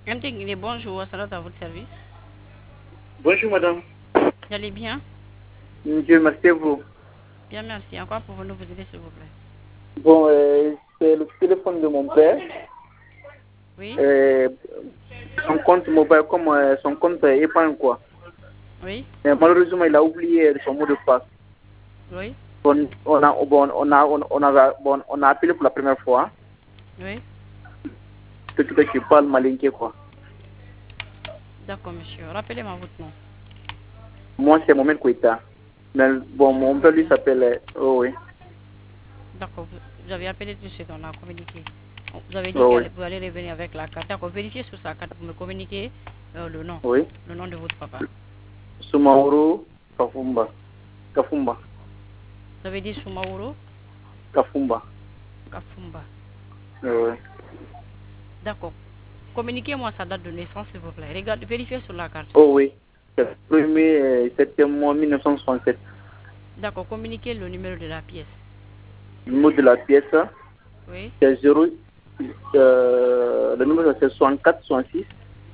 Intégré, bonjour, salut à votre service. Bonjour madame. Vous allez bien? Dieu merci à vous. Bien, merci. En quoi pouvons-nous vous aider, s'il vous plaît? Bon, c'est le téléphone de mon père. Oui? Son compte mobile, comme son compte épargne quoi. Oui? Mais malheureusement, il a oublié son mot de passe. Oui? On a appelé pour la première fois. Oui? C'est tout qui parle malinqué quoi. D'accord, monsieur. Rappelez-moi votre nom. Moi, c'est Mohamed Kouita. Mais bon, mon père lui s'appelle. Oh oui. D'accord, vous avez appelé tout de suite, on a communiqué. Vous avez dit Oh que oui. vous allez revenir avec la carte. D'accord, vérifiez sur sa carte, vous me communiquez Oui. le nom de votre papa. Sumaoro Kafumba. Kafumba. Vous avez dit Soumaoro Kafumba. Kafumba. Oui. D'accord. Communiquez-moi sa date de naissance, s'il vous plaît. Regardez, vérifiez sur la carte. Oh oui. C'est le 1er septembre 1967. D'accord, communiquez le numéro de la pièce. Le numéro de la pièce, Oui? c'est 0. Le numéro c'est 64 66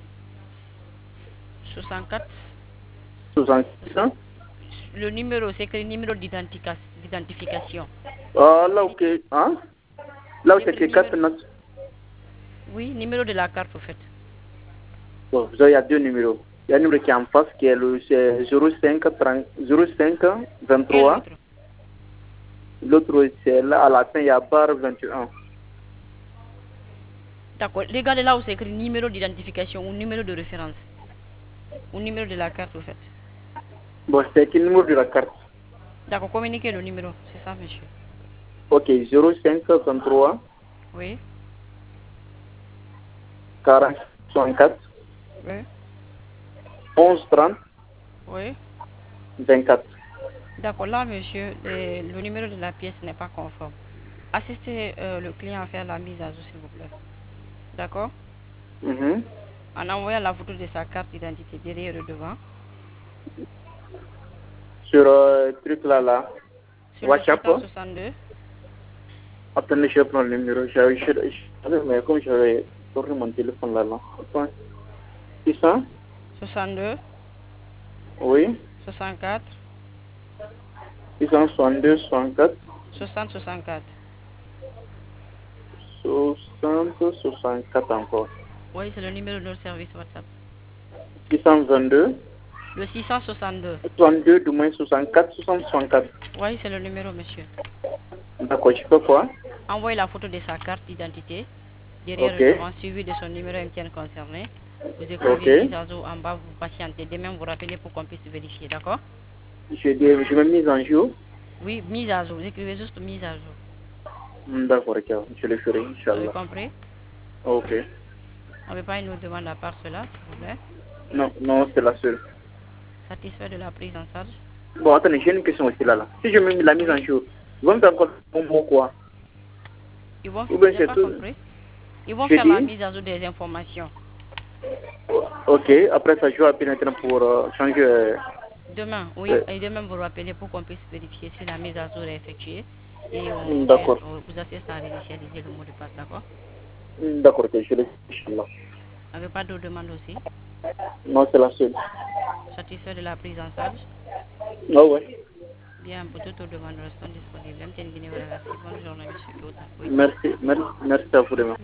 64. 66. Le numéro, c'est écrit numéro d'identification. Ah, là, ok. Hein? Là où C'est c'est écrit que 4 numéro. notes. Oui, numéro de la carte, au fait. Bon, il y a deux numéros. Il y a un numéro qui est en face qui est le 05 Et 23. l'autre. L'autre, c'est là à la fin, il y a barre 21. D'accord. Regardez là où c'est écrit numéro d'identification ou numéro de référence. Ou numéro de la carte, au fait. Bon, c'est le numéro de la carte. D'accord, communiquez le numéro. C'est ça, monsieur. Ok, 05 23 Oui, 40 64 oui, 11 30 oui. 24. D'accord, là, monsieur, le numéro de la pièce n'est pas conforme. Assistez le client à faire la mise à jour, s'il vous plaît. D'accord? Mhm. En envoyant la photo de sa carte d'identité derrière et devant. Sur truc là. Sur le WhatsApp. 662. Attendez, je prends le numéro. Mais comme j'avais tourné mon téléphone là. Attends. 600? 62. Oui. 64. 662, 64, 60, 64. 60, 64 encore. Oui, c'est le numéro de notre service WhatsApp. 622, Le 662. 62, du moins 64, 60, 64. Oui, c'est le numéro, monsieur. D'accord, je peux quoi? Envoyez la photo de sa carte d'identité derrière Ok. et devant, suivi de son numéro MTN concerné. Vous Ok. écrivez mise à jour en bas, vous patientez. Demain, vous rappelez pour qu'on puisse vérifier, d'accord? Je me mise en jour. Oui, mise à jour. Vous écrivez juste mise à jour. D'accord, ok. Je le ferai, Vous avez Inch'Allah. compris? Ok. On ne veut pas une autre demande à part cela, s'il vous plaît. Non, non, c'est la seule. Satisfait de la prise en charge? Bon, attendez, j'ai une question aussi là. Si je me mets la mise Oui. en jour, ils vont me faire encore un mot quoi? Ou Je bien n'ai c'est pas tout. compris. Ils vont Je faire la dis, mise à jour des informations. ok, après ça, je vais appeler maintenant pour changer. Demain, oui, Euh, et demain vous rappelez pour qu'on puisse vérifier si la mise à jour est effectuée et D'accord. on vous assiste à réinitialiser le mot de passe, d'accord? D'accord, ok, je le fais, Inch'Allah. Vous n'avez pas d'autres demandes aussi? Non, c'est la seule. Satisfait de la prise en charge? Ah ouais. Bien, pour toutes vos demandes, restons disponibles. Bonne journée, monsieur Kouta. Oui. Merci, merci, merci à vous demain.